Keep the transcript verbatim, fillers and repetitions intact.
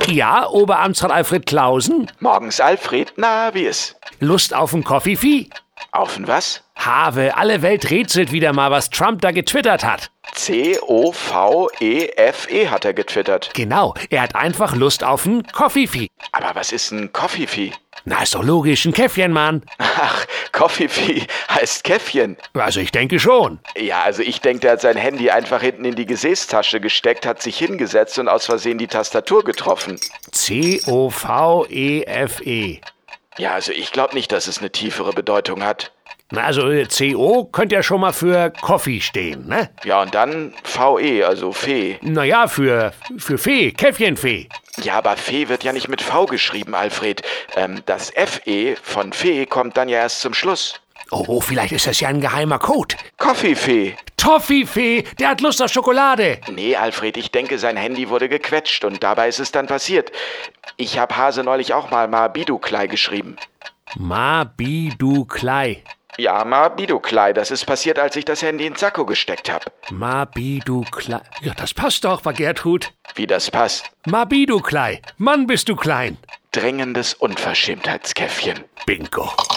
Ja, Oberamtsrat Alfred Klausen? Morgens, Alfred. Na, wie ist? Lust auf ein Koffeefi? Auf ein was? Have, alle Welt rätselt wieder mal, was Trump da getwittert hat. C O V E F E hat er getwittert. Genau, er hat einfach Lust auf ein Koffeefi. Aber was ist ein Koffeefi? Na, ist doch logisch, ein Käffchen, Mann. Ach, Koffeefi heißt Käffchen. Also ich denke schon. Ja, also ich denke, der hat sein Handy einfach hinten in die Gesäßtasche gesteckt, hat sich hingesetzt und aus Versehen die Tastatur getroffen. C O V E F E. Ja, also ich glaube nicht, dass es eine tiefere Bedeutung hat. Na, also äh, C O könnte ja schon mal für Coffee stehen, ne? Ja, und dann V E, also Fee. Naja, für, für Fee, Käffchenfee. Ja, aber Fee wird ja nicht mit V geschrieben, Alfred. Ähm, das F E von Fee kommt dann ja erst zum Schluss. Oh, vielleicht ist das ja ein geheimer Code. Koffeefee. Toffifee, der hat Lust auf Schokolade. Nee, Alfred, ich denke, sein Handy wurde gequetscht und dabei ist es dann passiert. Ich habe Hase neulich auch mal Mabiduklei geschrieben. Mabiduklei. Ja, Mabiduklei, das ist passiert, als ich das Handy in den Sakko gesteckt habe. Mabiduklei. Ja, das passt doch, war Gertrud. Wie das passt. Mabiduklei. Mann, bist du klein. Drängendes Unverschämtheitskäffchen. Bingo.